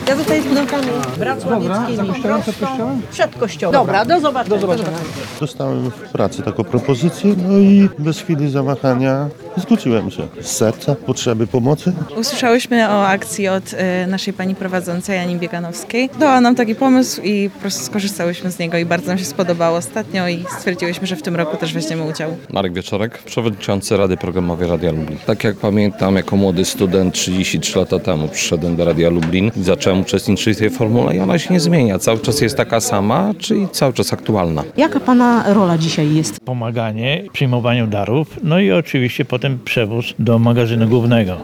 Ja zostaję z pudełkami wrocławickimi. Za kościołem, przed kościołem? Przed kościołem. Dobra, do zobaczenia. Do zobaczenia. Dostałem w pracy taką propozycję, no i bez chwili zawahania zgodziłem się. Z serca, potrzeby pomocy. Usłyszałyśmy o akcji od naszej pani prowadzącej Ani Bieganowskiej. Dała nam taki pomysł i po prostu skorzystałyśmy z niego i bardzo nam się spodobało ostatnio i stwierdziłyśmy, że w tym roku też weźmiemy udział. Marek Wieczorek, przewodniczący Rady Programowej Radia Lublin. Tak jak pamiętam, jako młody student 33 lata temu przyszedłem do Radia Lublin i zacząłem uczestniczyć w tej formule i ona się nie zmienia. Cały czas jest taka sama, czyli cały czas aktualna. Jaka pana rola dzisiaj jest? Pomaganie, przyjmowaniu darów, no i oczywiście potem przewóz do magazynu głównego.